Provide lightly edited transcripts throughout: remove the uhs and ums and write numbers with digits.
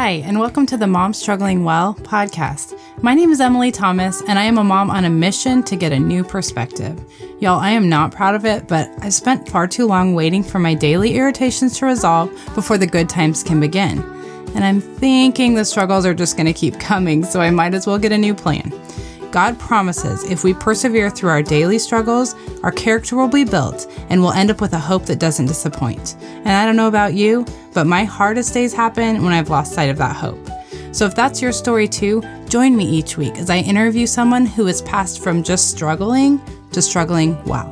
Hi, and welcome to the Mom Struggling Well podcast. My name is Emily Thomas, and I am a mom on a mission to get a new perspective. Y'all, I am not proud of it, but I've spent far too long waiting for my daily irritations to resolve before the good times can begin. And I'm thinking the struggles are just going to keep coming, so I might as well get a new plan. God promises if we persevere through our daily struggles, our character will be built and we'll end up with a hope that doesn't disappoint. And I don't know about you, but my hardest days happen when I've lost sight of that hope. So if that's your story too, join me each week as I interview someone who has passed from just struggling to struggling well.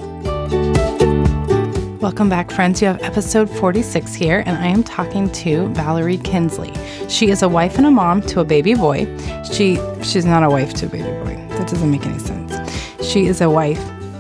Welcome back, friends. You have episode 46 here, and I am talking to Valerie Kinsley. She is a wife and a mom to a baby boy. She's not a wife to a baby boy. That doesn't make any sense. She is a wife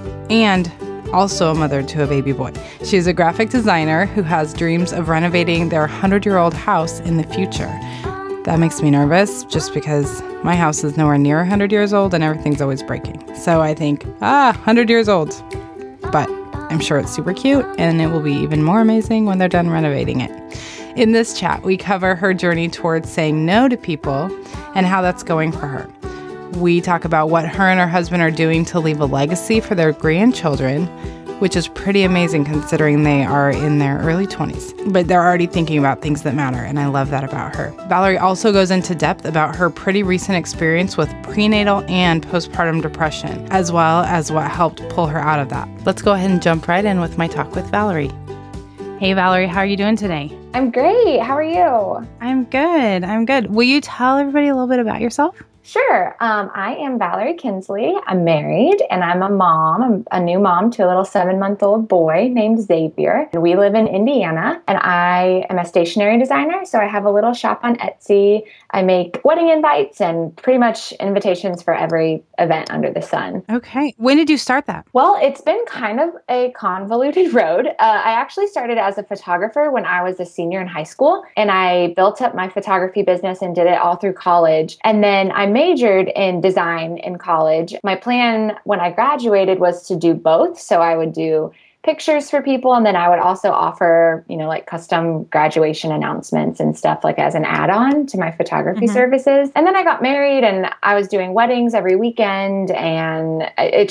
and also a mother to a baby boy. She is a graphic designer who has dreams of renovating their 100-year-old house in the future. That makes me nervous just because my house is nowhere near 100 years old and everything's always breaking. So I think, 100 years old. But I'm sure it's super cute and it will be even more amazing when they're done renovating it. In this chat, we cover her journey towards saying no to people and how that's going for her. We talk about what her and her husband are doing to leave a legacy for their grandchildren, which is pretty amazing considering they are in their early 20s. But they're already thinking about things that matter, and I love that about her. Valerie also goes into depth about her pretty recent experience with prenatal and postpartum depression, as well as what helped pull her out of that. Let's go ahead and jump right in with my talk with Valerie. Hey, Valerie, how are you doing today? I'm great. How are you? I'm good. Will you tell everybody a little bit about yourself? Sure. I am Valerie Kinsley. I'm married and I'm a mom. I'm a new mom to a little 7-month-old boy named Xavier. And we live in Indiana and I am a stationery designer. So I have a little shop on Etsy. I make wedding invites and pretty much invitations for every event under the sun. Okay. When did you start that? Well, it's been kind of a convoluted road. I actually started as a photographer when I was a senior in high school and I built up my photography business and did it all through college. And then I majored in design in college. My plan when I graduated was to do both. So I would do pictures for people and then I would also offer, like custom graduation announcements and stuff like as an add-on to my photography services. And then I got married and I was doing weddings every weekend and it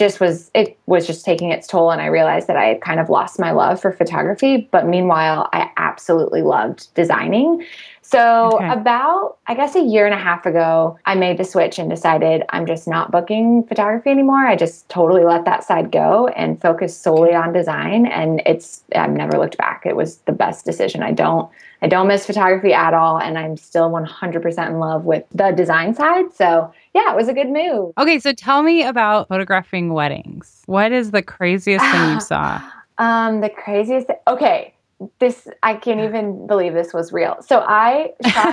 was just taking its toll and I realized that I had kind of lost my love for photography. But meanwhile, I absolutely loved designing. So about, I guess, a year and a half ago, I made the switch and decided I'm just not booking photography anymore. I just totally let that side go and focused solely on design. And I've never looked back. It was the best decision. I don't miss photography at all. And I'm still 100% in love with the design side. So yeah, it was a good move. Okay. So tell me about photographing weddings. What is the craziest thing you saw? The craziest. Okay. I can't even believe this was real. So I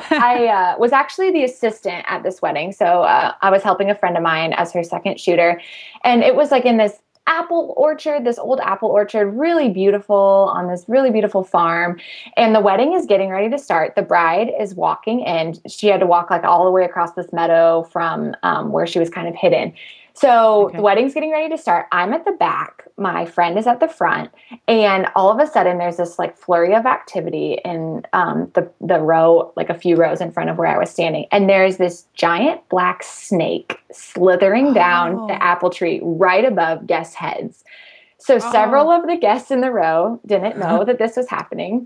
was actually the assistant at this wedding. So I was helping a friend of mine as her second shooter. And it was like in this old apple orchard, really beautiful on this really beautiful farm. And the wedding is getting ready to start. The bride is walking in. She had to walk like all the way across this meadow from where she was kind of hidden. So the wedding's getting ready to start. I'm at the back. My friend is at the front. And all of a sudden, there's this like flurry of activity in the row, like a few rows in front of where I was standing. And there's this giant black snake slithering down the apple tree right above guests' heads. So several of the guests in the row didn't know that this was happening.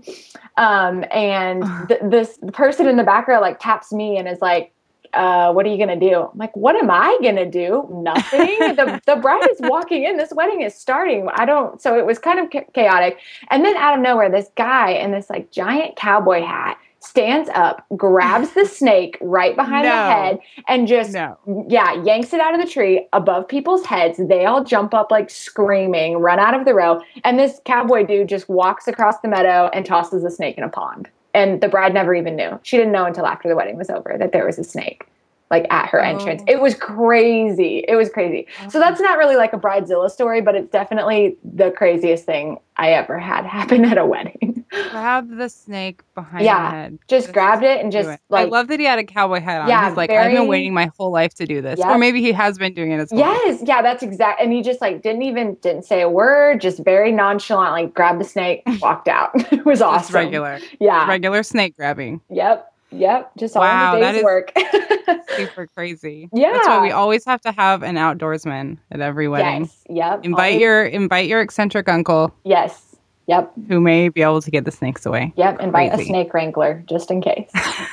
This person in the back row like taps me and is like, what are you going to do? I'm like, what am I going to do? Nothing. The bride is walking in. This wedding is starting. So it was kind of chaotic. And then out of nowhere, this guy in this like giant cowboy hat stands up, grabs the snake right behind the head and just, yanks it out of the tree above people's heads. They all jump up like screaming, run out of the row. And this cowboy dude just walks across the meadow and tosses the snake in a pond. And the bride never even knew. She didn't know until after the wedding was over that there was a snake like at her entrance. It was crazy. So that's not really like a Bridezilla story, but it's definitely the craziest thing I ever had happen at a wedding. Grab the snake behind the head. Just grabbed it and just like... I love that he had a cowboy hat on. He's like, I've been waiting my whole life to do this. Or maybe he has been doing it as well. Yes. Yeah, that's exact. And he just like didn't say a word, just very nonchalantly grabbed the snake, walked out. It was awesome. Just regular. Yeah. Regular snake grabbing. Yep. Yep. Just all in Wow, the that day's is work. super crazy. That's why we Yeah. always have to have an outdoorsman at every wedding. Yes. Yep. Invite Always. your eccentric uncle Yes. Yep. who may be able to get the snakes away. Yep. Invite a Crazy. snake wrangler just in case.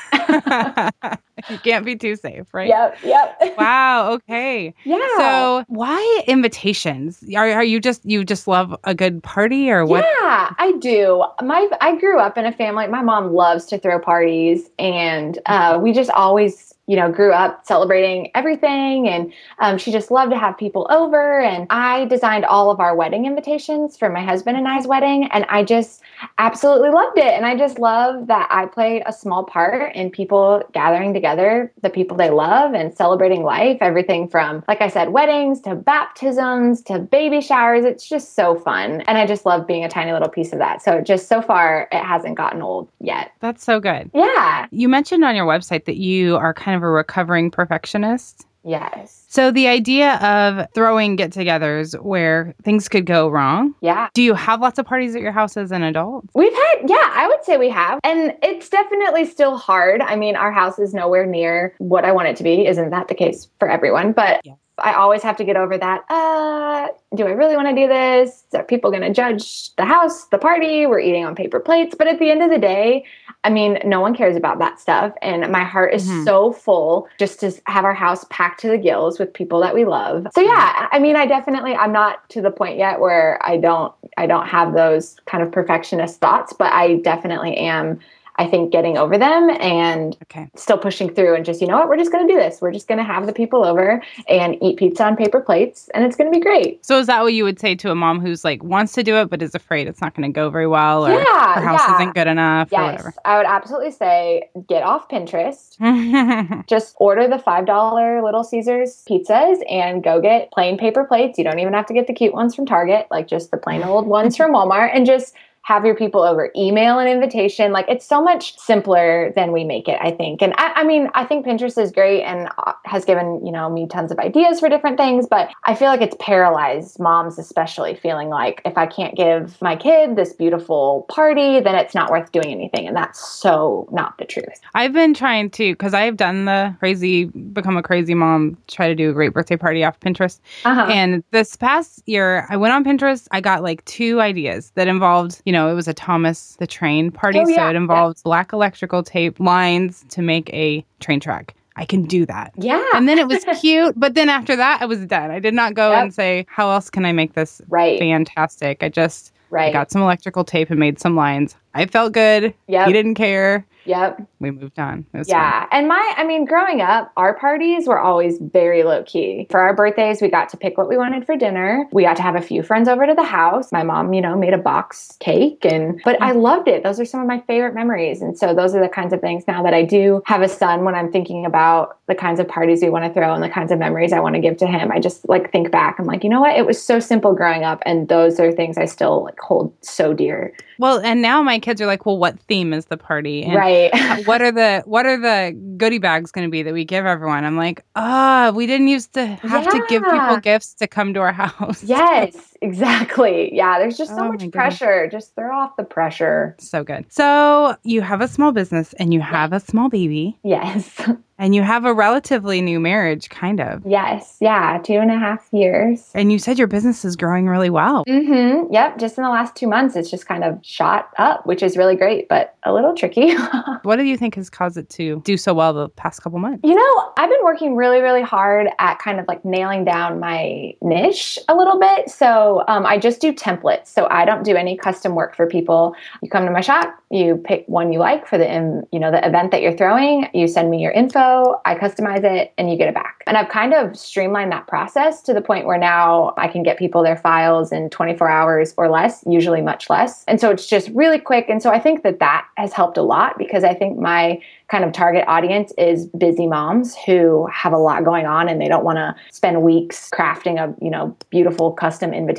You can't be too safe, right? Yep. Yep. Wow. Okay. Yeah. So why invitations? Are you just love a good party or what? Yeah, I do. I grew up in a family. My mom loves to throw parties, and we just always, grew up celebrating everything. And she just loved to have people over. And I designed all of our wedding invitations for my husband and I's wedding, and I just absolutely loved it. And I just love that I played a small part in people gathering together, the people they love, and celebrating life. Everything from, like I said, weddings to baptisms to baby showers. It's just so fun. And I just love being a tiny little piece of that. So just so far, it hasn't gotten old yet. That's so good. Yeah. You mentioned on your website that you are kind of a recovering perfectionist. Yes. So the idea of throwing get-togethers where things could go wrong. Yeah. Do you have lots of parties at your house as an adult? I would say we have. And it's definitely still hard. I mean, our house is nowhere near what I want it to be. Isn't that the case for everyone? But Yes. I always have to get over that. Do I really want to do this? Are people going to judge the house, the party? We're eating on paper plates. But at the end of the day, I mean, no one cares about that stuff. And my heart is so full just to have our house packed to the gills with people that we love. So yeah, I mean, I'm not to the point yet where I don't have those kind of perfectionist thoughts, but I definitely am, I think, getting over them and still pushing through and just, you know what, we're just going to do this. We're just going to have the people over and eat pizza on paper plates, and it's going to be great. So is that what you would say to a mom who's like wants to do it but is afraid it's not going to go very well, or her house isn't good enough, or whatever? I would absolutely say get off Pinterest. Just order the $5 Little Caesars pizzas and go get plain paper plates. You don't even have to get the cute ones from Target, like just the plain old ones from Walmart, and just have your people over. Email an invitation. Like, it's so much simpler than we make it, I think. And I mean, I think Pinterest is great and has given, me tons of ideas for different things, but I feel like it's paralyzed moms, especially, feeling like if I can't give my kid this beautiful party, then it's not worth doing anything. And that's so not the truth. I've been trying to, because I've done the become a crazy mom, try to do a great birthday party off Pinterest. And this past year, I went on Pinterest. I got like 2 ideas that involved, it was a Thomas the Train party. Oh, yeah. So it involves black electrical tape lines to make a train track. I can do that. Yeah. And then it was cute. But then after that, I was done. I did not go and say, how else can I make this fantastic? I just I got some electrical tape and made some lines. I felt good. He didn't care. We moved on. It was fun. And growing up, our parties were always very low key. For our birthdays, we got to pick what we wanted for dinner. We got to have a few friends over to the house. My mom, made a box cake, but I loved it. Those are some of my favorite memories. And so those are the kinds of things now that I do have a son, when I'm thinking about the kinds of parties we want to throw and the kinds of memories I want to give to him, I just think back. I'm like, you know what? It was so simple growing up. And those are things I still hold so dear. Well, and now my kids are like, well, what theme is the party? And what are the goodie bags going to be that we give everyone? I'm like, we didn't used to have to give people gifts to come to our house. Yes, exactly. Yeah, there's just so much pressure. Just throw off the pressure. So good. So you have a small business and you have a small baby. Yes. And you have a relatively new marriage, kind of. Yes. Yeah. 2.5 years. And you said your business is growing really well. Mm-hmm. Yep. Just in the last 2 months, it's just kind of shot up, which is really great, but a little tricky. What do you think has caused it to do so well the past couple months? I've been working really, really hard at kind of nailing down my niche a little bit. So I just do templates. So I don't do any custom work for people. You come to my shop, you pick one you like for the event that you're throwing. You send me your info. I customize it and you get it back. And I've kind of streamlined that process to the point where now I can get people their files in 24 hours or less, usually much less. And so it's just really quick. And so I think that has helped a lot, because I think my kind of target audience is busy moms who have a lot going on and they don't want to spend weeks crafting a, beautiful custom invitation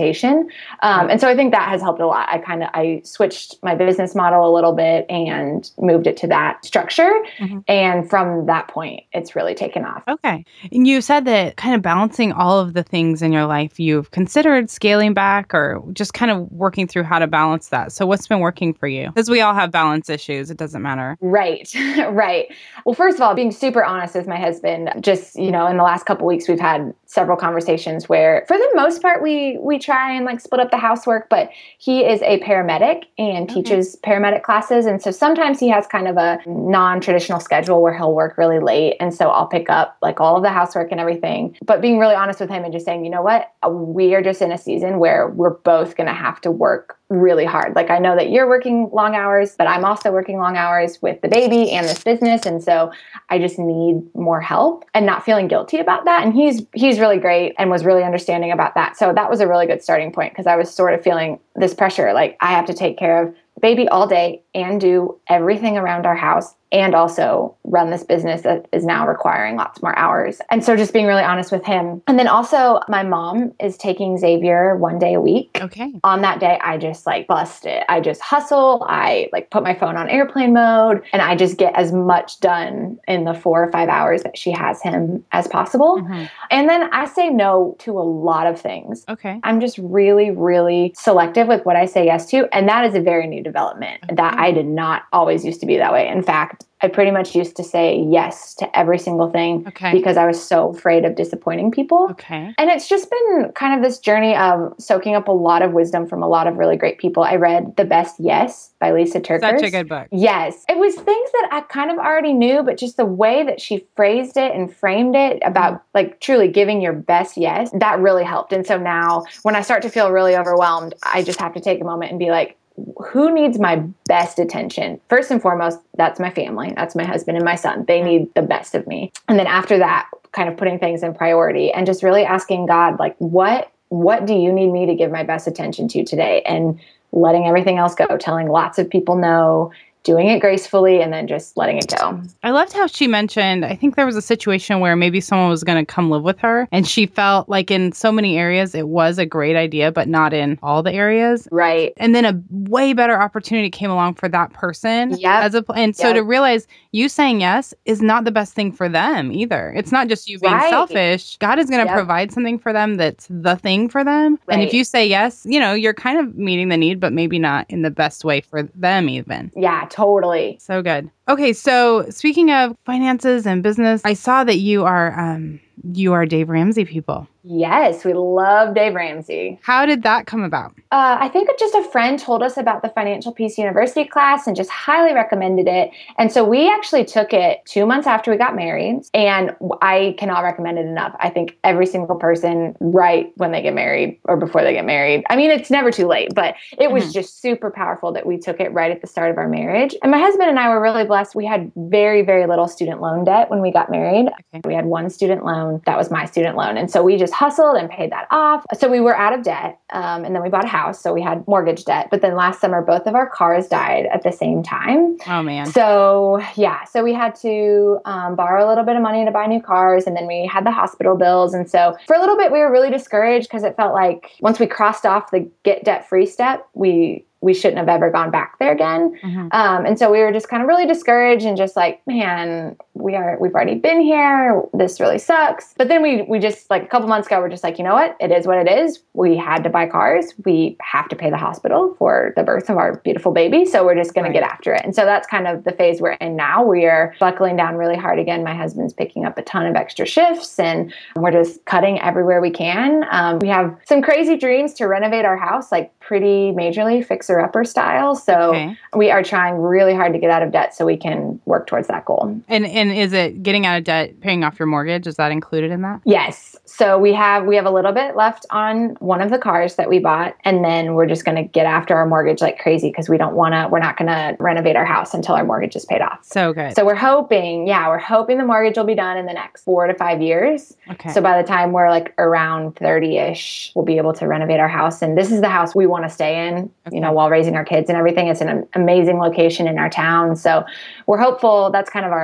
representation. And so I think that has helped a lot. I switched my business model a little bit and moved it to that structure. And from that point, it's really taken off. Okay. And you said that kind of balancing all of the things in your life, you've considered scaling back or just kind of working through how to balance that. So what's been working for you? Because we all have balance issues. It doesn't matter. Right. Right. Well, first of all, being super honest with my husband, just, in the last couple of weeks, we've had several conversations where for the most part, we try and like split up the housework, but he is a paramedic and teaches paramedic classes. And so sometimes he has kind of a non-traditional schedule where he'll work really late. And so I'll pick up like all of the housework and everything, but being really honest with him and just saying, you know what, we are just in a season where we're both going to have to work really hard. Like I know that you're working long hours, but I'm also working long hours with the baby and this business. And so I just need more help and not feeling guilty about that. And he's really great and was really understanding about that. So that was a really good starting point because I was sort of feeling this pressure. Like I have to take care of the baby all day and do everything around our house and also run this business that is now requiring lots more hours. And so just being really honest with him. And then also my mom is taking Xavier one day a week. Okay. On that day, I just like bust it. I just hustle. I like put my phone on airplane mode and I just get as much done in the 4 or 5 hours that she has him as possible. And then I say no to a lot of things. Okay. I'm just really, really selective with what I say yes to. And that is a very new development that I did not always used to be that way. In fact, I pretty much used to say yes to every single thing because I was so afraid of disappointing people. Okay. And it's just been kind of this journey of soaking up a lot of wisdom from a lot of really great people. I read The Best Yes by Lisa TerKeurst. Such a good book. Yes. It was things that I kind of already knew, but just the way that she phrased it and framed it about like truly giving your best yes, that really helped. And so now when I start to feel really overwhelmed, I just have to take a moment and be like, who needs my best attention? First and foremost, that's my family. That's my husband and my son. They need the best of me. And then after that, kind of putting things in priority and just really asking God, like, what do you need me to give my best attention to today? And letting everything else go, telling lots of people no, doing it gracefully, and then just letting it go. I loved how she mentioned, I think there was a situation where maybe someone was going to come live with her and she felt like in so many areas it was a great idea, but not in all the areas. Right. And then a way better opportunity came along for that person. Yeah. So to realize you saying yes is not the best thing for them either. It's not just you being selfish. God is going to provide something for them that's the thing for them. Right. And if you say yes, you're kind of meeting the need, but maybe not in the best way for them even. Yeah, totally. So good. Okay, so speaking of finances and business, I saw that you are Dave Ramsey people. Yes, we love Dave Ramsey. How did that come about? I think just a friend told us about the Financial Peace University class and just highly recommended it. And so we actually took it 2 months after we got married. And I cannot recommend it enough. I think every single person right when they get married or before they get married. I mean, it's never too late, but it was just super powerful that we took it right at the start of our marriage. And my husband and I were really blessed. We had very, very little student loan debt when we got married. Okay. We had one student loan. That was my student loan. And so we just hustled and paid that off. So we were out of debt. And then we bought a house. So we had mortgage debt. But then last summer, both of our cars died at the same time. Oh, man. So, yeah. So we had to borrow a little bit of money to buy new cars. And then we had the hospital bills. And so for a little bit, we were really discouraged because it felt like once we crossed off the get debt free step, we shouldn't have ever gone back there again. And so we were just kind of really discouraged and just like, man, we've already been here. This really sucks. But then we just like a couple months ago, we're just like, you know what? It is what it is. We had to buy cars. We have to pay the hospital for the birth of our beautiful baby. So we're just going to get after it. And so that's kind of the phase we're in now. We are buckling down really hard again. My husband's picking up a ton of extra shifts and we're just cutting everywhere we can. We have some crazy dreams to renovate our house, like pretty majorly fixer-upper style. So we are trying really hard to get out of debt so we can work towards that goal. And is it getting out of debt, paying off your mortgage? Is that included in that? Yes. So we have a little bit left on one of the cars that we bought. And then we're just going to get after our mortgage like crazy because we're not going to renovate our house until our mortgage is paid off. So good. So we're hoping the mortgage will be done in the next 4 to 5 years. Okay. So by the time we're like around 30-ish, we'll be able to renovate our house. And this is the house we want to stay in, while raising our kids and everything. It's an amazing location in our town. So we're hopeful. That's kind of our long-term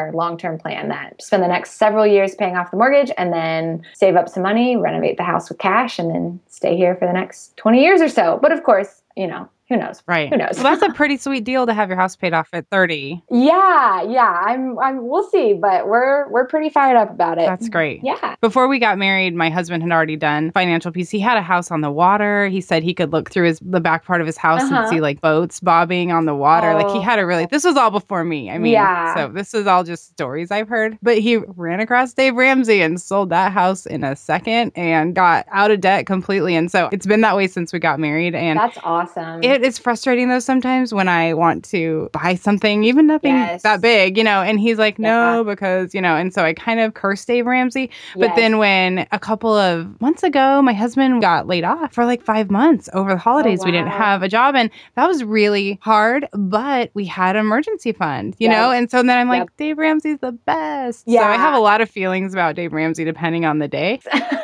long-term plan that spend the next several years paying off the mortgage and then save up some money, renovate the house with cash, and then stay here for the next 20 years or so. But of course, who knows? Right. Who knows? Well, that's a pretty sweet deal to have your house paid off at 30. Yeah. We'll see, but we're pretty fired up about it. That's great. Yeah. Before we got married, my husband had already done financial piece. He had a house on the water. He said he could look through the back part of his house and see like boats bobbing on the water. Like he had this was all before me. I mean, so this is all just stories I've heard. But he ran across Dave Ramsey and sold that house in a second and got out of debt completely. And so it's been that way since we got married. And that's awesome. It's frustrating though sometimes when I want to buy something, even nothing that big, and he's like, no, because, and so I kind of curse Dave Ramsey. But then when a couple of months ago, my husband got laid off for like 5 months over the holidays. We didn't have a job and that was really hard, but we had an emergency fund, you know? And so then I'm like, Dave Ramsey's the best. Yeah. So I have a lot of feelings about Dave Ramsey depending on the day.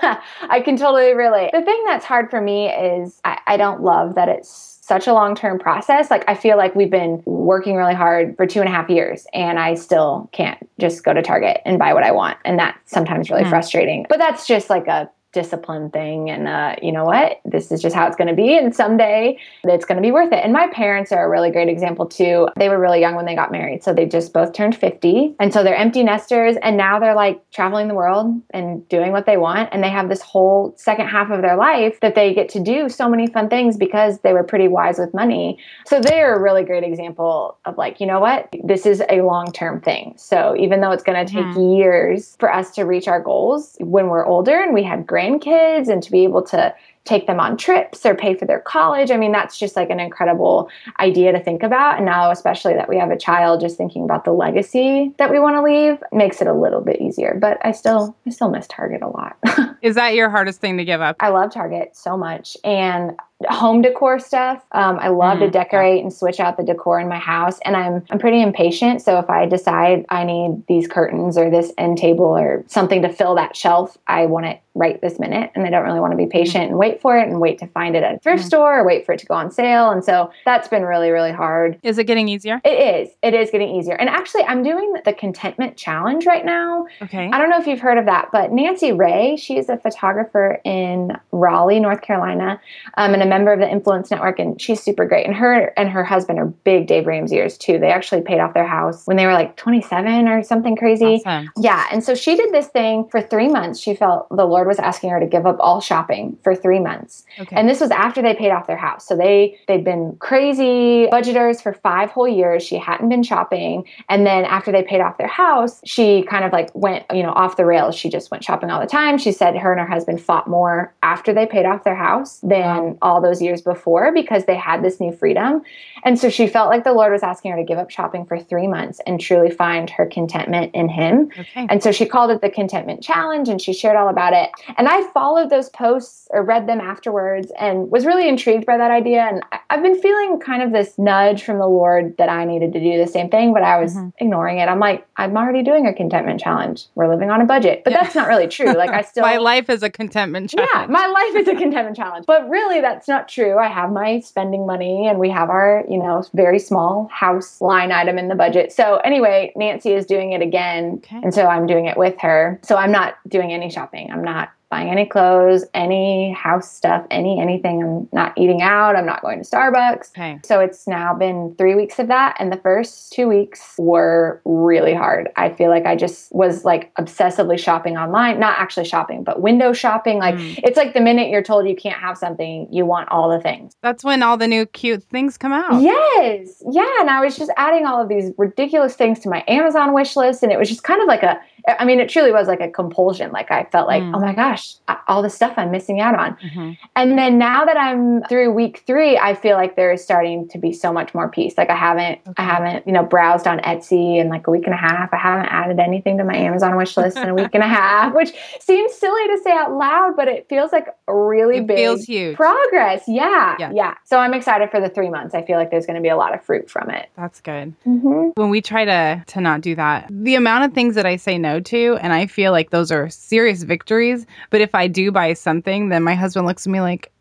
I can totally relate. The thing that's hard for me is I don't love that it's such a long-term process. Like I feel like we've been working really hard for 2.5 years and I still can't just go to Target and buy what I want. And that's sometimes really frustrating, but that's just like a discipline thing. And you know what? This is just how it's going to be. And someday it's going to be worth it. And my parents are a really great example too. They were really young when they got married. So they just both turned 50. And so they're empty nesters. And now they're like traveling the world and doing what they want. And they have this whole second half of their life that they get to do so many fun things because they were pretty wise with money. So they're a really great example of like, you know what? This is a long-term thing. So even though it's going to take years for us to reach our goals when we're older and we have grandkids and to be able to take them on trips or pay for their college. I mean, that's just like an incredible idea to think about. And now, especially that we have a child, just thinking about the legacy that we want to leave makes it a little bit easier. But I still miss Target a lot. Is that your hardest thing to give up? I love Target so much. And home decor stuff. I love to decorate and switch out the decor in my house. And I'm pretty impatient. So if I decide I need these curtains or this end table or something to fill that shelf, I want it right this minute. And I don't really want to be patient and wait for it and wait to find it at a thrift store or wait for it to go on sale. And so that's been really, really hard. Is it getting easier? It is. It is getting easier. And actually, I'm doing the Contentment Challenge right now. Okay. I don't know if you've heard of that, but Nancy Ray, she's a photographer in Raleigh, North Carolina, and a member of the Influence Network, and she's super great. And her husband are big Dave Ramseyers too. They actually paid off their house when they were like 27 or something crazy. Awesome. Yeah. And so she did this thing for 3 months. She felt the Lord was asking her to give up all shopping for 3 months. Okay. And this was after they paid off their house. So they'd been crazy budgeters for 5 whole years. She hadn't been shopping. And then after they paid off their house, she kind of like went, off the rails. She just went shopping all the time. She said her and her husband fought more after they paid off their house than all those years before because they had this new freedom. And so she felt like the Lord was asking her to give up shopping for 3 months and truly find her contentment in Him. Okay. And so she called it the Contentment Challenge and she shared all about it. And I followed those posts or read them afterwards and was really intrigued by that idea. And I've been feeling kind of this nudge from the Lord that I needed to do the same thing, but I was ignoring it. I'm like, I'm already doing a contentment challenge. We're living on a budget. But that's not really true. Like I still... My life is a contentment challenge. Yeah, my life is a contentment challenge. But really, that's not true. I have my spending money and we have our, very small house line item in the budget. So anyway, Nancy is doing it again. Okay. And so I'm doing it with her. So I'm not doing any shopping. I'm not buying any clothes, any house stuff, anything. I'm not eating out. I'm not going to Starbucks. Okay. So it's now been 3 weeks of that. And the first 2 weeks were really hard. I feel like I just was like obsessively shopping online, not actually shopping, but window shopping. Like it's like the minute you're told you can't have something, you want all the things. That's when all the new cute things come out. Yes. Yeah. And I was just adding all of these ridiculous things to my Amazon wish list. And it was just kind of like it truly was like a compulsion. Like I felt like, oh my gosh, all the stuff I'm missing out on. Mm-hmm. And then now that I'm through week 3, I feel like there is starting to be so much more peace. Like I haven't, browsed on Etsy in like a week and a half. I haven't added anything to my Amazon wish list in a week and a half, which seems silly to say out loud, but it feels like a really big feels huge. Progress. Yeah. So I'm excited for the 3 months. I feel like there's going to be a lot of fruit from it. That's good. Mm-hmm. When we try to not do that, the amount of things that I say no to, and I feel like those are serious victories, but if I do buy something, then my husband looks at me like,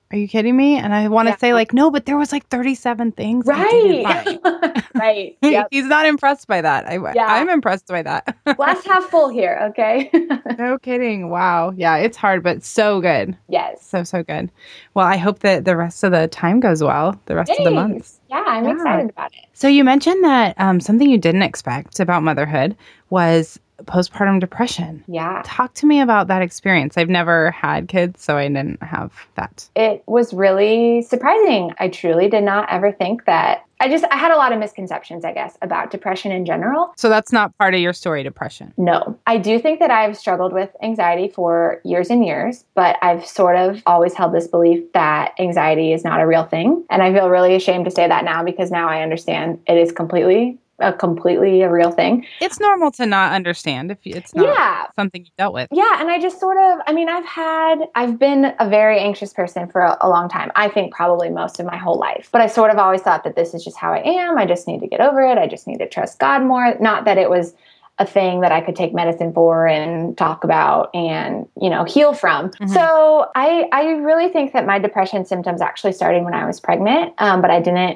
Are you kidding me? And I want to say like, no, but there was like 37 things I didn't Right. find. Right. Yep. He's not impressed by that. Yeah. I'm impressed by that. Glass half full here. Okay. No kidding. Wow. Yeah, it's hard, but so good. Yes. So good. Well, I hope that the rest of the time goes well, the rest of the month. Thanks. Yeah, I'm excited about it. So you mentioned that something you didn't expect about motherhood was postpartum depression. Yeah. Talk to me about that experience. I've never had kids, so I didn't have that. It was really surprising. I truly did not ever think that. I had a lot of misconceptions, I guess, about depression in general. So that's not part of your story, depression? No. I do think that I've struggled with anxiety for years and years, but I've sort of always held this belief that anxiety is not a real thing. And I feel really ashamed to say that now because now I understand it is completely a real thing. It's normal to not understand if it's not something you dealt with. Yeah. And I just sort of, I mean, I've been a very anxious person for a long time. I think probably most of my whole life. But I sort of always thought that this is just how I am. I just need to get over it. I just need to trust God more. Not that it was a thing that I could take medicine for and talk about and, heal from. Mm-hmm. So I really think that my depression symptoms actually started when I was pregnant, but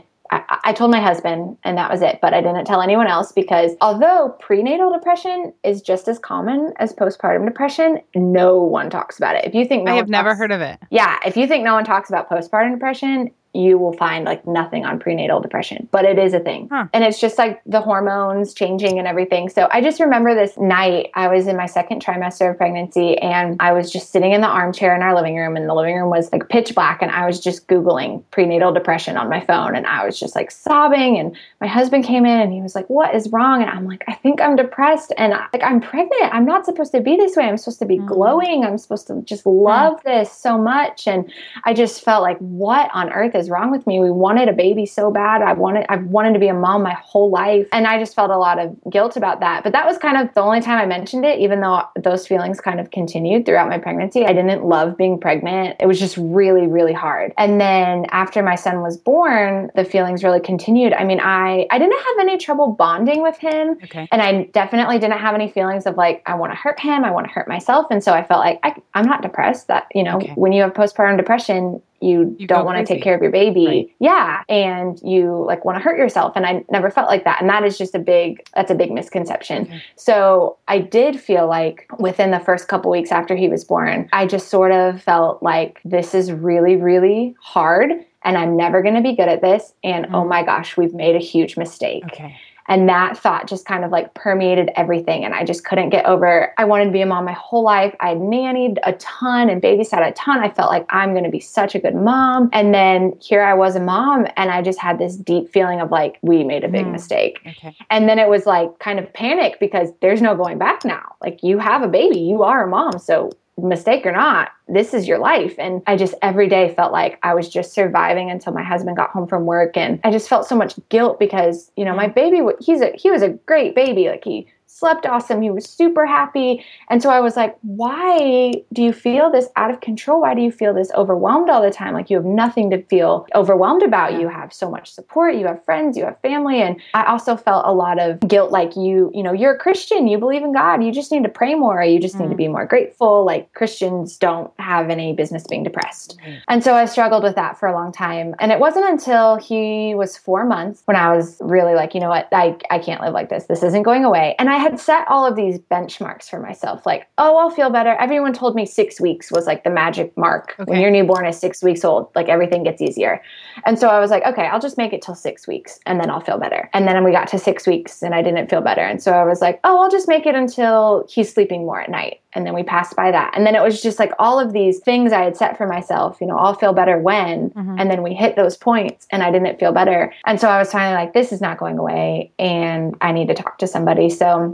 I told my husband and that was it, but I didn't tell anyone else because although prenatal depression is just as common as postpartum depression, no one talks about it. If you think I have never heard of it. Yeah. If you think no one talks about postpartum depression, you will find like nothing on prenatal depression, but it is a thing. Huh. And it's just like the hormones changing and everything. So I just remember this night, I was in my second trimester of pregnancy and I was just sitting in the armchair in our living room and the living room was like pitch black. And I was just Googling prenatal depression on my phone. And I was just like sobbing. And my husband came in and he was like, "What is wrong?" And I'm like, "I think I'm depressed. And I'm pregnant. I'm not supposed to be this way. I'm supposed to be glowing. I'm supposed to just love this so much." And I just felt like, what on earth is wrong with me? We wanted a baby so bad. I've wanted to be a mom my whole life. And I just felt a lot of guilt about that. But that was kind of the only time I mentioned it, even though those feelings kind of continued throughout my pregnancy. I didn't love being pregnant. It was just really, really hard. And then after my son was born, the feelings really continued. I mean, I didn't have any trouble bonding with him. Okay. And I definitely didn't have any feelings of like, I want to hurt him. I want to hurt myself. And so I felt like I'm not depressed. That, when you have postpartum depression, you don't want to take care of your baby. Right. Yeah. And you like want to hurt yourself. And I never felt like that. And that is just that's a big misconception. Okay. So I did feel like within the first couple weeks after he was born, I just sort of felt like this is really, really hard and I'm never going to be good at this. And oh my gosh, we've made a huge mistake. Okay. And that thought just kind of like permeated everything. And I just couldn't get over. I wanted to be a mom my whole life. I had nannied a ton and babysat a ton. I felt like I'm going to be such a good mom. And then here I was a mom and I just had this deep feeling of like, we made a big mistake. Okay. And then it was like kind of panic because there's no going back now. Like you have a baby, you are a mom. So mistake or not, this is your life. And I just every day felt like I was just surviving until my husband got home from work. And I just felt so much guilt because, my baby, he was a great baby. Like he slept awesome. He was super happy. And so I was like, why do you feel this out of control? Why do you feel this overwhelmed all the time? Like you have nothing to feel overwhelmed about. You have so much support. You have friends, you have family. And I also felt a lot of guilt. Like you're a Christian, you believe in God. You just need to pray more. You just need to be more grateful. Like Christians don't have any business being depressed. And so I struggled with that for a long time. And it wasn't until he was 4 months when I was really like, you know what, I can't live like this. This isn't going away. And I had set all of these benchmarks for myself. Like, oh, I'll feel better. Everyone told me 6 weeks was like the magic mark. Okay. When your newborn is 6 weeks old, like everything gets easier. And so I was like, okay, I'll just make it till 6 weeks and then I'll feel better. And then we got to 6 weeks and I didn't feel better. And so I was like, oh, I'll just make it until he's sleeping more at night. And then we passed by that. And then it was just like all of these things I had set for myself, I'll feel better when, and then we hit those points and I didn't feel better. And so I was finally like, this is not going away and I need to talk to somebody. So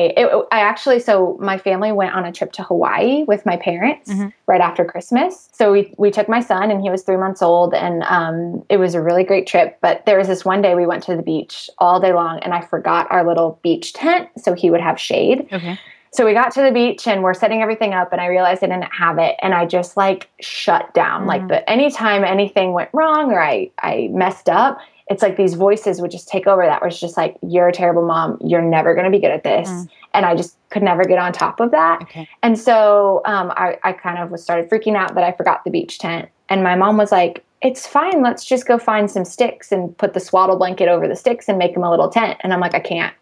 so my family went on a trip to Hawaii with my parents right after Christmas. So we took my son and he was 3 months old and it was a really great trip. But there was this one day we went to the beach all day long and I forgot our little beach tent so he would have shade. Okay. So we got to the beach and we're setting everything up and I realized I didn't have it. And I just like shut down. Like anytime anything went wrong or I messed up, it's like these voices would just take over. That was just like, you're a terrible mom. You're never going to be good at this. And I just could never get on top of that. Okay. And so I kind of started freaking out that I forgot the beach tent. And my mom was like, it's fine. Let's just go find some sticks and put the swaddle blanket over the sticks and make them a little tent. And I'm like, I can't.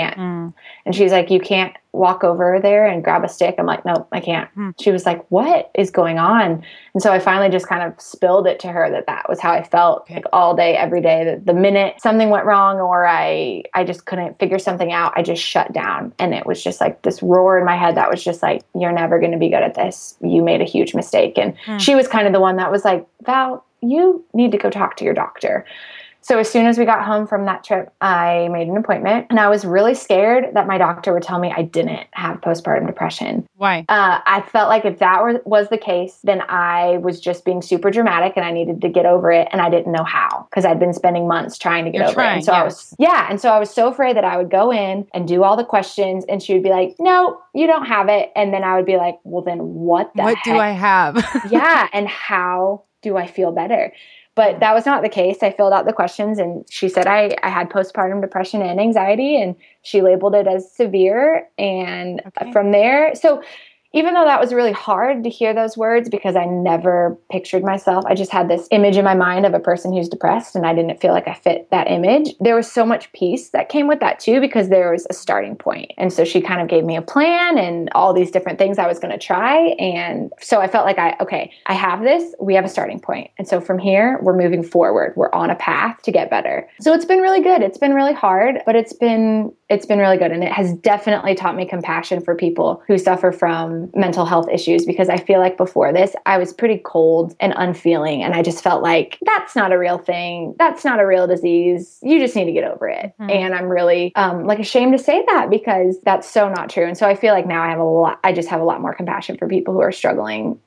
And she's like, you can't walk over there and grab a stick. I'm like, no, I can't. She was like, what is going on? And so I finally just kind of spilled it to her that was how I felt like all day, every day. The minute something went wrong or I just couldn't figure something out, I just shut down. And it was just like this roar in my head that was just like, you're never going to be good at this. You made a huge mistake. And she was kind of the one that was like, Val, you need to go talk to your doctor. So as soon as we got home from that trip, I made an appointment, and I was really scared that my doctor would tell me I didn't have postpartum depression. Why? I felt like if that was the case, then I was just being super dramatic and I needed to get over it, and I didn't know how because I'd been spending months trying to get over it. And so I was so afraid that I would go in and do all the questions, and she would be like, "No, you don't have it," and then I would be like, "Well, then what heck do I have?" Yeah, and how do I feel better? But that was not the case. I filled out the questions and she said I had postpartum depression and anxiety, and she labeled it as severe. And from there, so even though that was really hard to hear those words because I never pictured myself, I just had this image in my mind of a person who's depressed and I didn't feel like I fit that image. There was so much peace that came with that too because there was a starting point. And so she kind of gave me a plan and all these different things I was going to try. And so I felt like I have this, we have a starting point. And so from here, we're moving forward. We're on a path to get better. So it's been really good. It's been really hard, but it's been really good. And it has definitely taught me compassion for people who suffer from mental health issues, because I feel like before this, I was pretty cold and unfeeling. And I just felt like that's not a real thing. That's not a real disease. You just need to get over it. And I'm really ashamed to say that because that's so not true. And so I feel like now I just have a lot more compassion for people who are struggling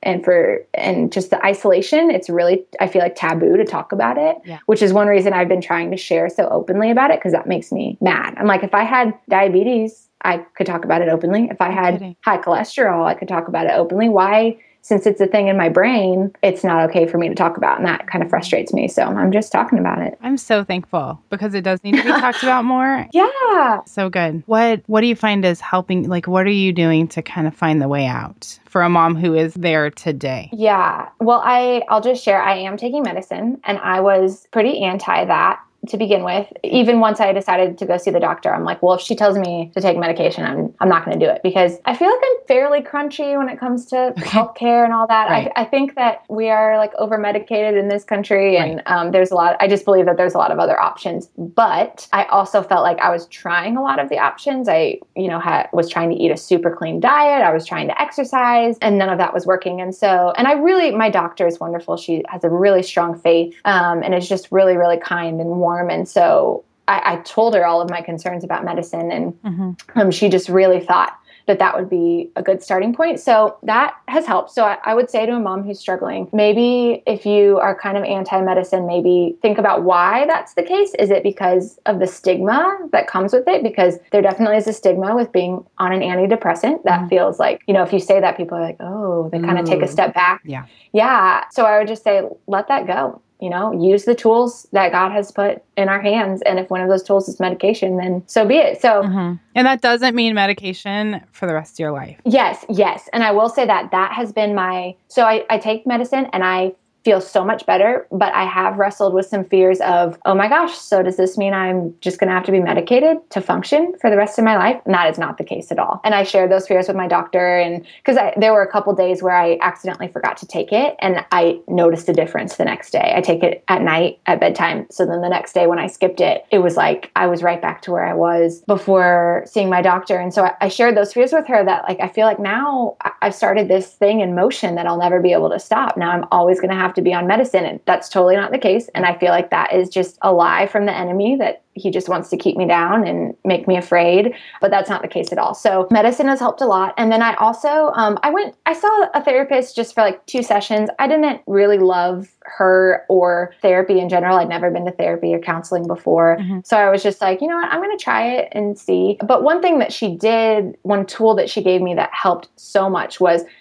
and just the isolation. It's really, I feel like taboo to talk about it, which is one reason I've been trying to share so openly about it because that makes me mad. I'm like, if I had diabetes, I could talk about it openly. If I had high cholesterol, I could talk about it openly. Why? Since it's a thing in my brain, it's not okay for me to talk about. And that kind of frustrates me. So I'm just talking about it. I'm so thankful because it does need to be talked about more. Yeah. So good. What do you find is helping? Like, what are you doing to kind of find the way out for a mom who is there today? Yeah. Well, I'll just share. I am taking medicine and I was pretty anti that to begin with. Even once I decided to go see the doctor, I'm like, well, if she tells me to take medication, I'm not going to do it because I feel like I'm fairly crunchy when it comes to healthcare and all that. Right. I think that we are like over medicated in this country and I just believe that there's a lot of other options, but I also felt like I was trying a lot of the options. I, was trying to eat a super clean diet. I was trying to exercise and none of that was working. And so, my doctor is wonderful. She has a really strong faith and is just really, really kind and warm. And so I told her all of my concerns about medicine and she just really thought that would be a good starting point. So that has helped. So I would say to a mom who's struggling, maybe if you are kind of anti-medicine, maybe think about why that's the case. Is it because of the stigma that comes with it? Because there definitely is a stigma with being on an antidepressant that feels like, if you say that, people are like, oh, they kind of take a step back. Yeah. Yeah. So I would just say, let that go. Use the tools that God has put in our hands. And if one of those tools is medication, then so be it. So, and that doesn't mean medication for the rest of your life. Yes. And I will say that has been so I take medicine and I feel so much better, but I have wrestled with some fears of, oh my gosh, so does this mean I'm just going to have to be medicated to function for the rest of my life? And that is not the case at all. And I shared those fears with my doctor, and because there were a couple days where I accidentally forgot to take it, and I noticed a difference the next day. I take it at night at bedtime. So then the next day when I skipped it, it was like I was right back to where I was before seeing my doctor. And so I shared those fears with her that I feel like now I've started this thing in motion that I'll never be able to stop. Now I'm always going to have to be on medicine, and that's totally not the case. And I feel like that is just a lie from the enemy, that he just wants to keep me down and make me afraid, but that's not the case at all. So medicine has helped a lot. And then I also, I saw a therapist just for 2 sessions. I didn't really love her or therapy in general. I'd never been to therapy or counseling before. So I was just like, you know what, I'm going to try it and see. But one thing that she did, one tool that she gave me that helped so much was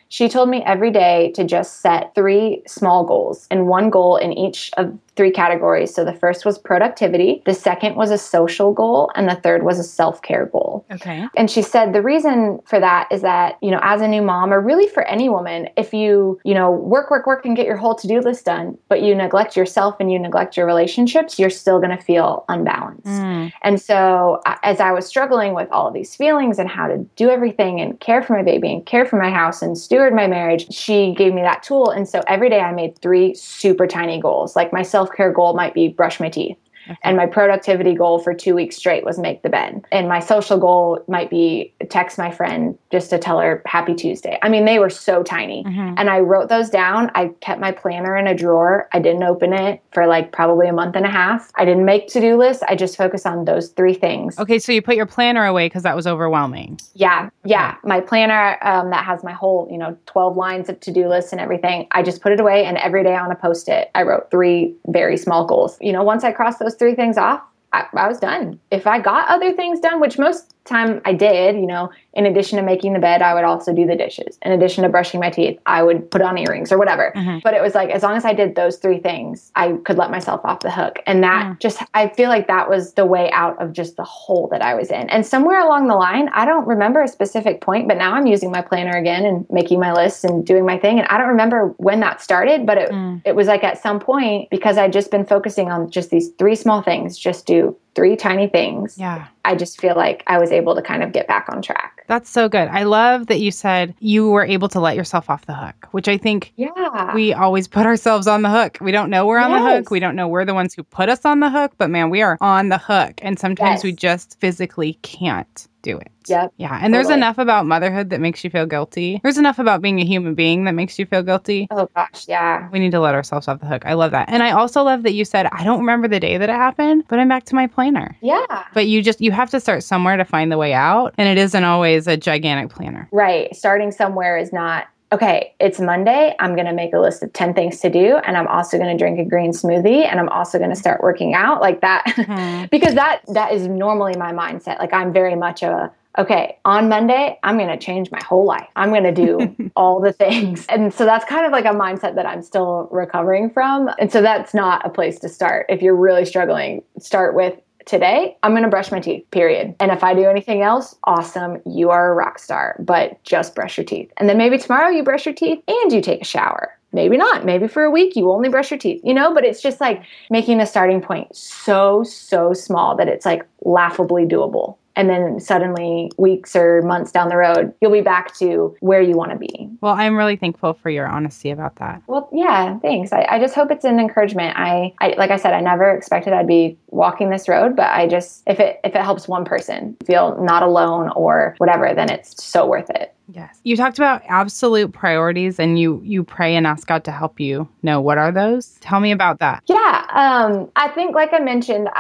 She told me every day to just set 3 small goals and 1 goal in each of 3 categories. So the first was productivity, the second was a social goal, and the third was a self-care goal. Okay. And she said the reason for that is that, as a new mom, or really for any woman, if you, work and get your whole to-do list done, but you neglect yourself and you neglect your relationships, you're still going to feel unbalanced. And so as I was struggling with all of these feelings and how to do everything and care for my baby and care for my house and steward my marriage, she gave me that tool. And so every day I made 3 super tiny goals. Like my self-care goal might be brush my teeth. Okay. And my productivity goal for 2 weeks straight was make the bed. And my social goal might be text my friend just to tell her happy Tuesday. I mean, they were so tiny. And I wrote those down. I kept my planner in a drawer. I didn't open it for like probably a month and a half. I didn't make to-do lists. I just focused on those 3 things. Okay, so you put your planner away because that was overwhelming. Yeah. My planner that has my whole, 12 lines of to-do lists and everything, I just put it away. And every day on a Post-it, I wrote 3 very small goals. Once I crossed those 3 things off, I was done. If I got other things done, which most time I did, in addition to making the bed, I would also do the dishes. In addition to brushing my teeth, I would put on earrings or whatever. But it was like, as long as I did those 3 things, I could let myself off the hook. And that I feel like that was the way out of just the hole that I was in. And somewhere along the line, I don't remember a specific point, but now I'm using my planner again and making my lists and doing my thing. And I don't remember when that started, but it was like at some point, because I'd just been focusing on just these 3 small things, just do 3 tiny things. Yeah. I just feel like I was able to kind of get back on track. That's so good. I love that you said you were able to let yourself off the hook, which I think we always put ourselves on the hook. We don't know we're on the hook. We don't know we're the ones who put us on the hook, but man, we are on the hook. And sometimes we just physically can't do it. Yep. Yeah. And there's enough about motherhood that makes you feel guilty. There's enough about being a human being that makes you feel guilty. Oh gosh, yeah. We need to let ourselves off the hook. I love that. And I also love that you said, I don't remember the day that it happened, but I'm back to my planner. Yeah. But you have to start somewhere to find the way out. And it isn't always a gigantic planner. Right. Starting somewhere is not, okay, it's Monday. I'm going to make a list of 10 things to do. And I'm also going to drink a green smoothie. And I'm also going to start working out like that. Because that is normally my mindset. Like I'm very much okay, on Monday, I'm going to change my whole life. I'm going to do all the things. And so that's kind of like a mindset that I'm still recovering from. And so that's not a place to start. If you're really struggling, start with, today, I'm going to brush my teeth, period. And if I do anything else, awesome, you are a rock star, but just brush your teeth. And then maybe tomorrow you brush your teeth and you take a shower. Maybe not. Maybe for a week you only brush your teeth, but it's just like making the starting point so small that it's like laughably doable. And then suddenly weeks or months down the road, you'll be back to where you want to be. Well, I'm really thankful for your honesty about that. Well, yeah, thanks. I just hope it's an encouragement. I like I said, I never expected I'd be walking this road, but I just, if it helps one person feel not alone or whatever, then it's so worth it. Yes. You talked about absolute priorities and you pray and ask God to help you know. What are those? Tell me about that. Yeah. I think, like I mentioned,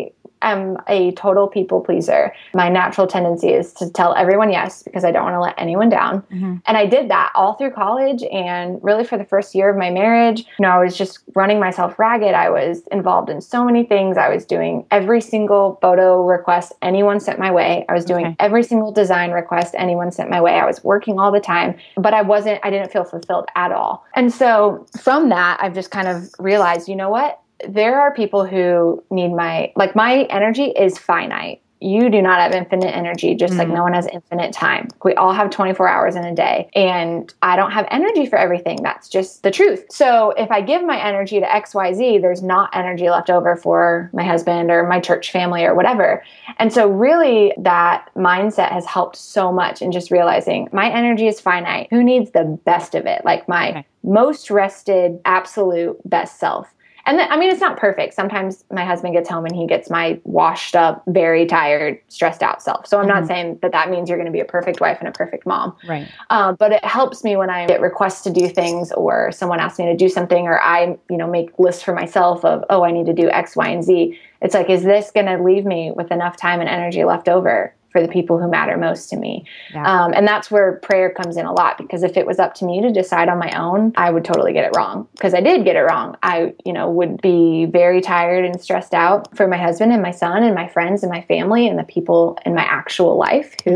I'm a total people pleaser. My natural tendency is to tell everyone yes, because I don't want to let anyone down. And I did that all through college. And really for the first year of my marriage, I was just running myself ragged. I was involved in so many things. I was doing every single photo request anyone sent my way. I was doing every single design request anyone sent my way. I was working all the time, but I didn't feel fulfilled at all. And so from that, I've just kind of realized, you know what? There are people who need my energy is finite. You do not have infinite energy, just like no one has infinite time. We all have 24 hours in a day, and I don't have energy for everything. That's just the truth. So if I give my energy to XYZ, there's not energy left over for my husband or my church family or whatever. And so really that mindset has helped so much in just realizing my energy is finite. Who needs the best of it? Like my most rested, absolute best self. And then, it's not perfect. Sometimes my husband gets home and he gets my washed up, very tired, stressed out self. So I'm not saying that means you're going to be a perfect wife and a perfect mom. Right. But it helps me when I get requests to do things, or someone asks me to do something, or I, make lists for myself of, I need to do X, Y, and Z. It's like, is this going to leave me with enough time and energy left over for the people who matter most to me? Yeah. And that's where prayer comes in a lot, because if it was up to me to decide on my own, I would totally get it wrong, because I did get it wrong. I, would be very tired and stressed out for my husband and my son and my friends and my family and the people in my actual life who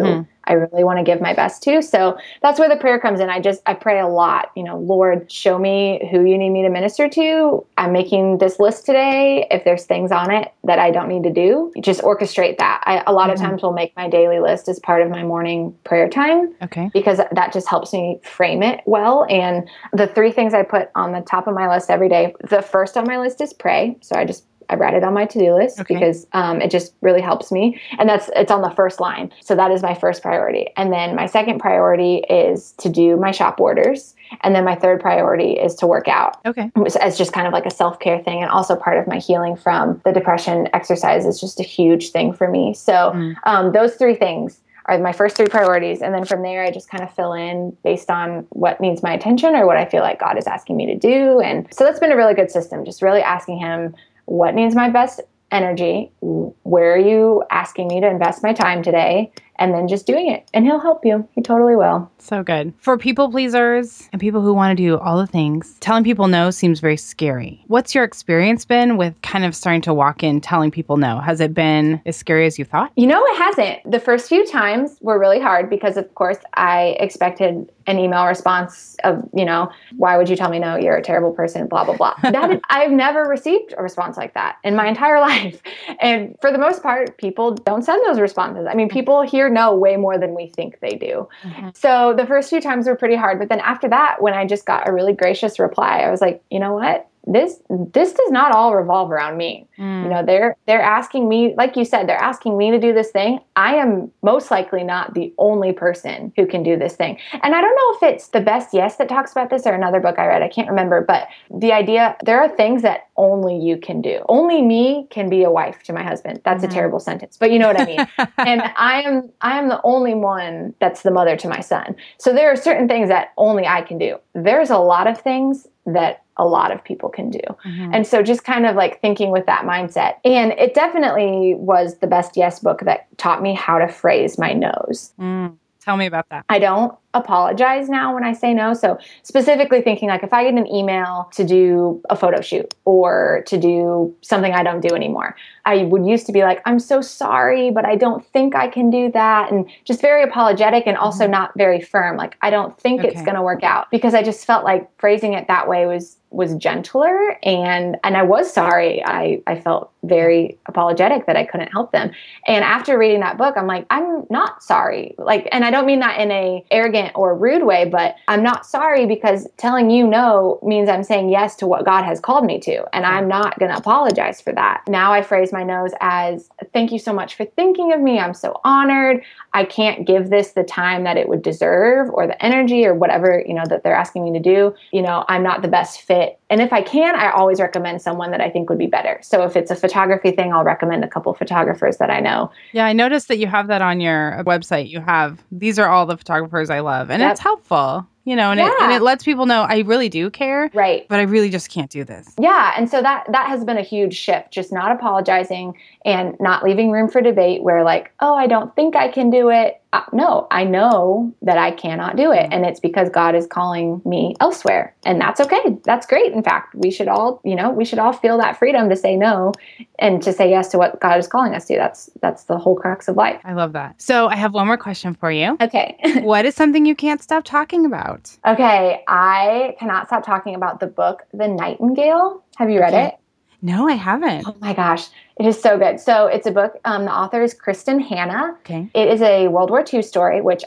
I really want to give my best to. So that's where the prayer comes in. I pray a lot, Lord, show me who you need me to minister to. I'm making this list today. If there's things on it that I don't need to do, just orchestrate that. A lot of times will make my daily list as part of my morning prayer time. Okay. Because that just helps me frame it well. And the 3 things I put on the top of my list every day, the first on my list is pray. So I write it on my to-do list because it just really helps me. And it's on the first line. So that is my first priority. And then my second priority is to do my shop orders. And then my third priority is to work out. Okay. As just kind of like a self-care thing. And also part of my healing from the depression. Exercise is just a huge thing for me. So those 3 things are my first 3 priorities. And then from there, I just kind of fill in based on what needs my attention or what I feel like God is asking me to do. And so that's been a really good system, just really asking him, what needs my best energy? Where are you asking me to invest my time today? And then just doing it. And he'll help you. He totally will. So good. For people pleasers and people who want to do all the things, telling people no seems very scary. What's your experience been with kind of starting to walk in telling people no? Has it been as scary as you thought? It hasn't. The first few times were really hard because, of course, I expected an email response of, why would you tell me no? You're a terrible person, blah, blah, blah. I've never received a response like that in my entire life. And for the most part, people don't send those responses. I mean, people hear no way more than we think they do. Mm-hmm. So the first few times were pretty hard. But then after that, when I just got a really gracious reply, I was like, you know what? This does not all revolve around me. They're asking me, like you said, they're asking me to do this thing. I am most likely not the only person who can do this thing. And I don't know if it's The Best Yes that talks about this or another book I read. I can't remember. But the idea, there are things that only you can do. Only me can be a wife to my husband. That's a terrible sentence, but you know what I mean. And I am the only one that's the mother to my son. So there are certain things that only I can do. There's a lot of things that a lot of people can do. Mm-hmm. And so just kind of like thinking with that mindset. And it definitely was The Best Yes book that taught me how to phrase my no's. Tell me about that. I don't apologize now when I say no. So specifically thinking like if I get an email to do a photo shoot or to do something I don't do anymore, I would used to be like, I'm so sorry, but I don't think I can do that. And just very apologetic and also not very firm. Like, I don't think it's going to work out because I just felt like phrasing it that way was gentler. And I was sorry. I felt very apologetic that I couldn't help them. And after reading that book, I'm like, I'm not sorry. Like, and I don't mean that in a arrogant or rude way, but I'm not sorry because telling you no means I'm saying yes to what God has called me to. And I'm not going to apologize for that. Now I phrase my no's as thank you so much for thinking of me. I'm so honored. I can't give this the time that it would deserve or the energy or whatever, that they're asking me to do. I'm not the best fit. And if I can, I always recommend someone that I think would be better. So if it's a photography thing, I'll recommend a couple photographers that I know. Yeah, I noticed that you have that on your website. You have, these are all the photographers I love. And it's helpful. And it lets people know I really do care, right? But I really just can't do this. Yeah, and so that has been a huge shift, just not apologizing and not leaving room for debate where like, oh, I don't think I can do it. No, I know that I cannot do it. And it's because God is calling me elsewhere. And that's okay. That's great. In fact, we should all feel that freedom to say no and to say yes to what God is calling us to. That's the whole crux of life. I love that. So I have one more question for you. Okay. What is something you can't stop talking about? Okay. I cannot stop talking about the book, The Nightingale. Have you read it? No, I haven't. Oh my gosh. It is so good. So it's a book. The author is Kristen Hanna. Okay. It is a World War II story, which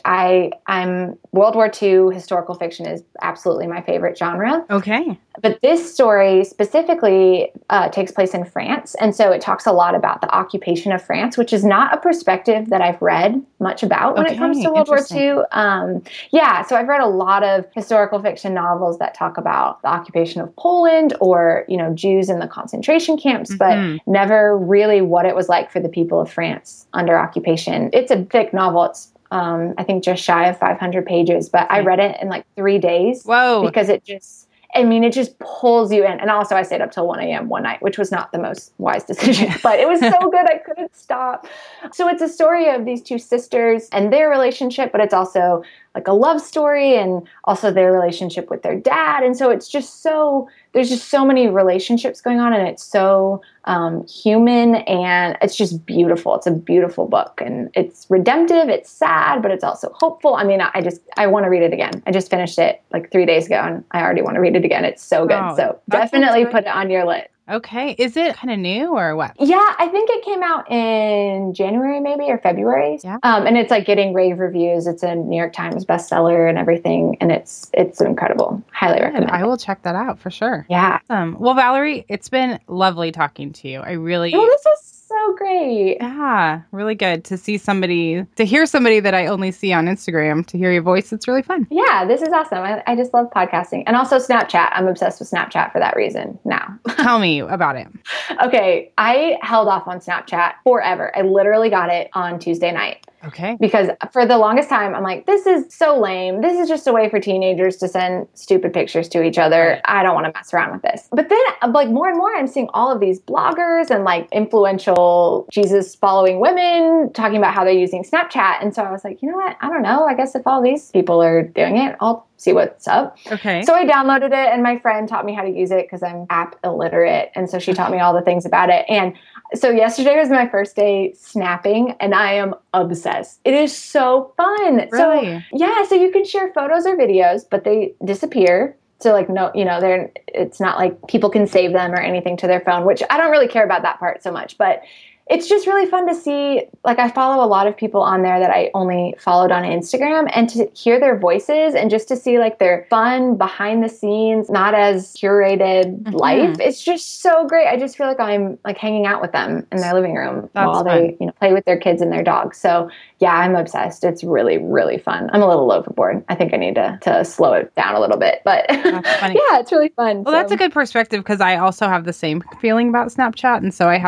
I'm World War II historical fiction is absolutely my favorite genre. Okay. But this story specifically takes place in France. And so it talks a lot about the occupation of France, which is not a perspective that I've read much about when it comes to World War II. So I've read a lot of historical fiction novels that talk about the occupation of Poland or, Jews in the concentration camps, but never really what it was like for the people of France under occupation. It's a thick novel. It's I think just shy of 500 pages, but I read it in like 3 days. Whoa. Because it just pulls you in. And also I stayed up till 1 a.m. one night, which was not the most wise decision, but it was so good I couldn't stop. So it's a story of these two sisters and their relationship, but it's also like a love story and also their relationship with their dad. And so it's just so there's just so many relationships going on, and it's so human, and it's just beautiful. It's a beautiful book, and it's redemptive. It's sad, but it's also hopeful. I mean, I want to read it again. I just finished it like 3 days ago, and I already want to read it again. It's so good. Oh, So definitely put it on your list. Okay. Is it kind of new or what? Yeah, I think it came out in January maybe or February. Yeah. And it's like getting rave reviews. It's a New York Times bestseller and everything. And it's incredible. Highly recommend I it. will check that out for sure. Yeah. Well, Valerie, it's been lovely talking to you. I really... Oh, this was so great. Yeah, really good to hear somebody that I only see on Instagram, to hear your voice. It's really fun. Yeah, this is awesome. I just love podcasting. And also Snapchat. I'm obsessed with Snapchat for that reason now. Tell me about it. Okay, I held off on Snapchat forever. I literally got it on Tuesday night. Okay. Because for the longest time, I'm like, this is so lame. This is just a way for teenagers to send stupid pictures to each other. Right. I don't want to mess around with this. But then, like, more and more, I'm seeing all of these bloggers and, like, influential Jesus-following women talking about how they're using Snapchat. And so I was like, you know what? I don't know. I guess if all these people are doing it, I'll see what's up. Okay. So I downloaded it, and my friend taught me how to use it because I'm app illiterate. And so she taught me all the things about it. And so yesterday was my first day snapping, and I am obsessed. It is so fun. Really? So, yeah, so you can share photos or videos, but they disappear. So like, no, it's not like people can save them or anything to their phone, which I don't really care about that part so much, but it's just really fun to see. Like, I follow a lot of people on there that I only followed on Instagram, and to hear their voices and just to see like their fun behind the scenes, not as curated life. It's just so great. I just feel like I'm like hanging out with them in their living room while they, play with their kids and their dogs. So yeah, I'm obsessed. It's really, really fun. I'm a little overboard. I think I need to slow it down a little bit, but that's funny. Yeah, it's really fun. Well, that's a good perspective, because I also have the same feeling about Snapchat. And so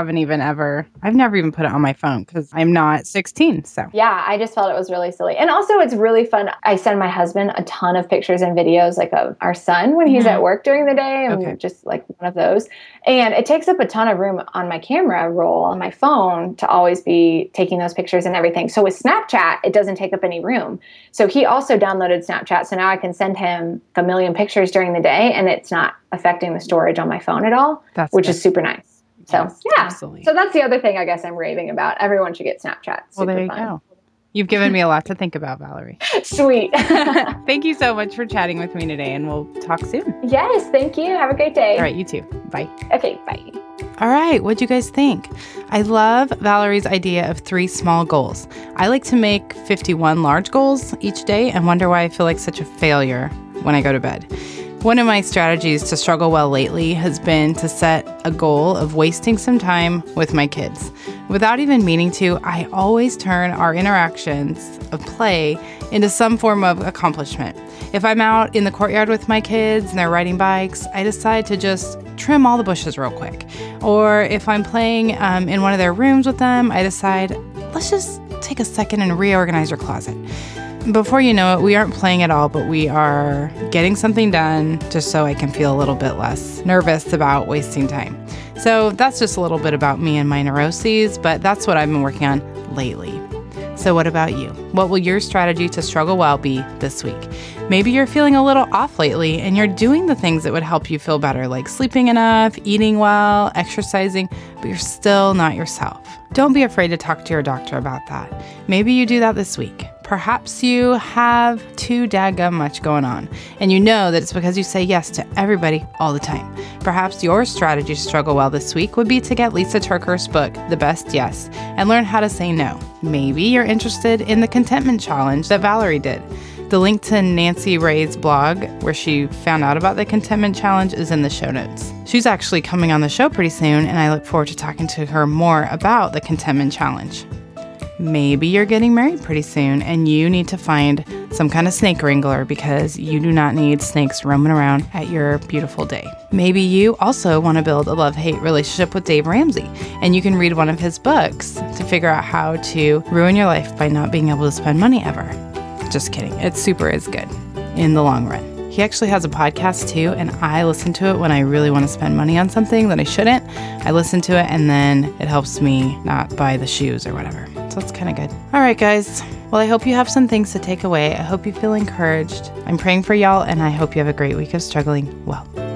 I've never even put it on my phone because I'm not 16. So yeah, I just felt it was really silly. And also it's really fun. I send my husband a ton of pictures and videos like of our son when he's at work during the day. And just like one of those. And it takes up a ton of room on my camera roll on my phone to always be taking those pictures and everything. So with Snapchat, it doesn't take up any room. So he also downloaded Snapchat. So now I can send him a million pictures during the day, and it's not affecting the storage on my phone at all, which is super nice. So, yeah. Absolutely. So that's the other thing I guess I'm raving about. Everyone should get Snapchat. Well, there you go. You've given me a lot to think about, Valerie. Sweet. Thank you so much for chatting with me today, and we'll talk soon. Yes, thank you. Have a great day. All right, you too. Bye. Okay, bye. All right, what'd you guys think? I love Valerie's idea of 3 small goals. I like to make 51 large goals each day and wonder why I feel like such a failure when I go to bed. One of my strategies to struggle well lately has been to set a goal of wasting some time with my kids. Without even meaning to, I always turn our interactions of play into some form of accomplishment. If I'm out in the courtyard with my kids and they're riding bikes, I decide to just trim all the bushes real quick. Or if I'm playing in one of their rooms with them, I decide, let's just take a second and reorganize your closet. Before you know it, we aren't playing at all, but we are getting something done just so I can feel a little bit less nervous about wasting time. So that's just a little bit about me and my neuroses, but that's what I've been working on lately. So what about you? What will your strategy to struggle well be this week? Maybe you're feeling a little off lately and you're doing the things that would help you feel better, like sleeping enough, eating well, exercising, but you're still not yourself. Don't be afraid to talk to your doctor about that. Maybe you do that this week. Perhaps you have too daggum much going on, and you know that it's because you say yes to everybody all the time. Perhaps your strategy to struggle well this week would be to get Lisa TerKeurst's book, The Best Yes, and learn how to say no. Maybe you're interested in the Contentment Challenge that Valerie did. The link to Nancy Ray's blog, where she found out about the Contentment Challenge, is in the show notes. She's actually coming on the show pretty soon, and I look forward to talking to her more about the Contentment Challenge. Maybe you're getting married pretty soon and you need to find some kind of snake wrangler because you do not need snakes roaming around at your beautiful day. Maybe you also want to build a love-hate relationship with Dave Ramsey, and you can read one of his books to figure out how to ruin your life by not being able to spend money ever. Just kidding. It super is good in the long run. He actually has a podcast too, and I listen to it when I really want to spend money on something that I shouldn't. I listen to it, and then it helps me not buy the shoes or whatever. So it's kind of good. All right, guys. Well, I hope you have some things to take away. I hope you feel encouraged. I'm praying for y'all, and I hope you have a great week of struggling well.